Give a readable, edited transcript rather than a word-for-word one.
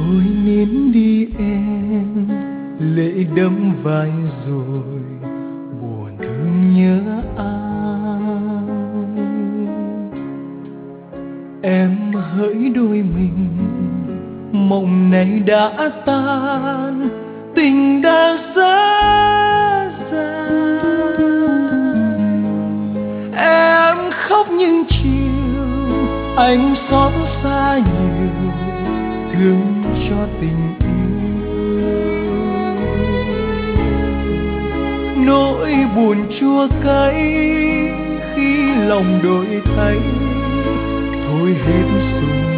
Thôi nín đi em, lệ đẫm vai rồi buồn thương nhớ ai. Em hỡi đôi mình, mộng này đã tan, tình đã xa rời. Em khóc những chiều, anh xót xa nhiều, thương cho tình yêu. Nỗi buồn chua cay khi lòng đổi thay, thôi hết sung